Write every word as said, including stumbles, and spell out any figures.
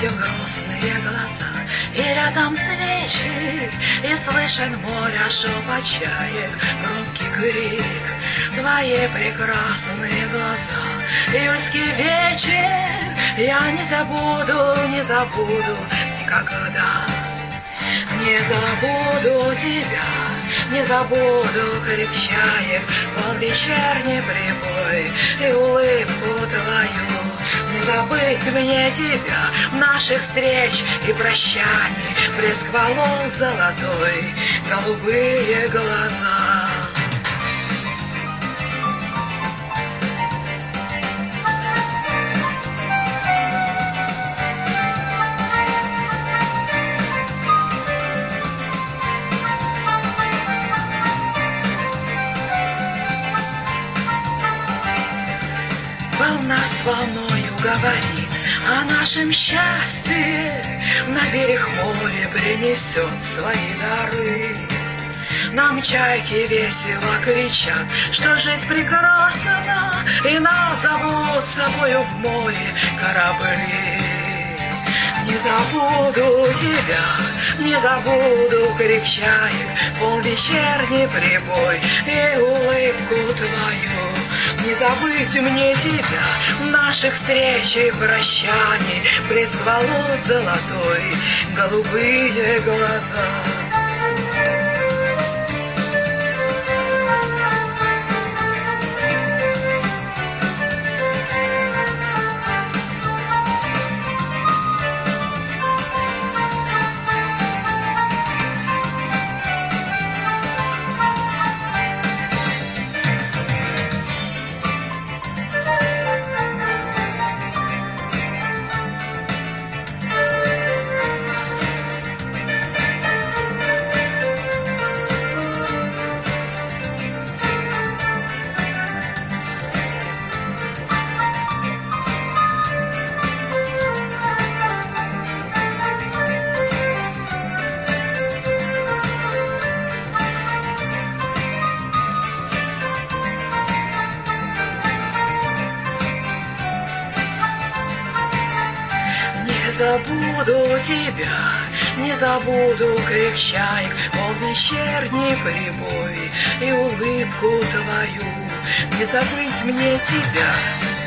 видим грустные глаза, и рядом свечи, и слышен море шепот чаек, громкий крик. Твои прекрасные глаза, июльский вечер, я не забуду, не забуду никогда. Не забуду тебя, не забуду крик чаек, полвечерний прибой и улыбку твою. Не забыть мне тебя, наших встреч и прощаний, блеск волос золотой, голубые глаза. Волна с волною говорит о нашем счастье, на берег море принесет свои дары. Нам чайки весело кричат, что жизнь прекрасна, и нас зовут с собою в море корабли. Не забуду тебя, не забуду крик чаек, полвечерний прибой и улыбку твою. Не забыть мне тебя, наших встреч и прощаний, блеск волос золотой, голубые глаза. Не забуду тебя, не забуду крик чаек, полвечерний прибой и улыбку твою. Не забыть мне тебя,